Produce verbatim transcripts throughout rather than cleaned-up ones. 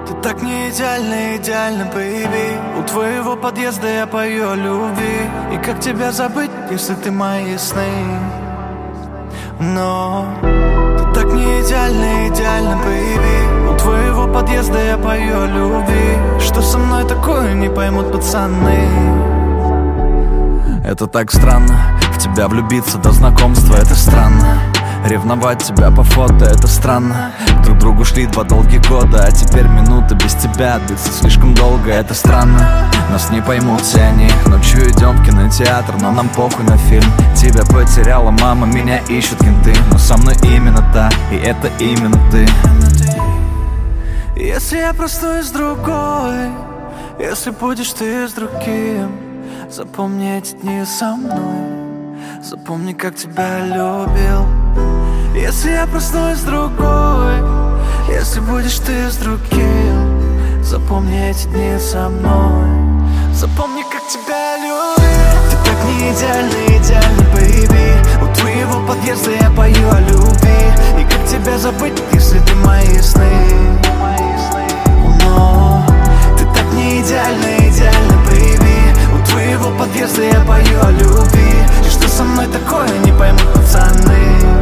Ты так не идеальна, идеальна, бэйби. У твоего подъезда я пою о любви. И как тебя забыть, если ты мои сны? Но ты так не идеальна, идеальна, бэйби. У твоего подъезда я пою о любви. Что со мной такое, не поймут пацаны. Это так странно, в тебя влюбиться до знакомства, это странно. Ревновать тебя по фото, это странно. Друг другу шли два долгих года, а теперь минуты без тебя длится слишком долго, это странно. Нас не поймут все они, ночью идем в кинотеатр, но нам похуй на фильм. Тебя потеряла мама, меня ищут кенты, но со мной именно та, и это именно ты. Если я проснусь с другой, если будешь ты с другим, запомни эти дни со мной. Запомни, как тебя любил. Если я проснусь с другой, если будешь ты с другим, запомни эти дни со мной. Запомни, как тебя любил. Ты так не идеальна, идеальна, бэйби. У твоего подъезда я пою о любви. И как тебя забыть, если ты мои сны? Но ты так не идеальна, идеальна, бэйби. У твоего подъезда я пою о любви. И что со мной такое, не поймут пацаны.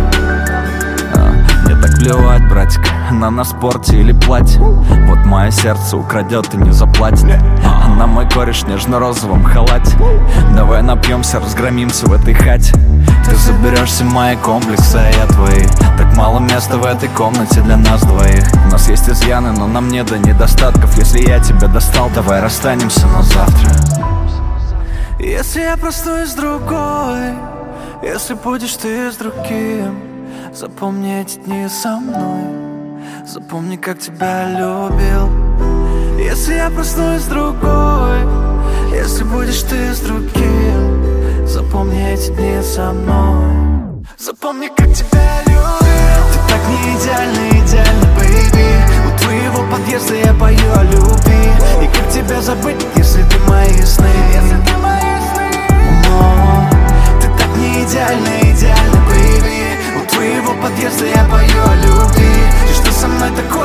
Мне так плевать, братик, на на спорте или платье. Вот мое сердце украдет и не заплатит. А на мой кореш в нежно-розовом халате. Давай напьемся, разгромимся в этой хате. Ты заберешь все мои комплексы, а я твои. Так мало места в этой комнате для нас двоих. У нас есть изъяны, но нам не до недостатков. Если я тебя достал, давай расстанемся, но завтра. Если я проснусь с другой, если будешь ты с другим, запомни эти дни со мной. Запомни, как тебя любил. Если я проснусь с другой, если будешь ты с другим, запомни эти дни со мной. Запомни, как тебя любил. Ты так не идеальна, идеальна, бэйби. У твоего подъезда я пою о любви. И как тебя забыть, если ты мои сны? Но ты так не идеальна, идеальна, бэйби. У твоего подъезда я пою о любви. И что со мной такое?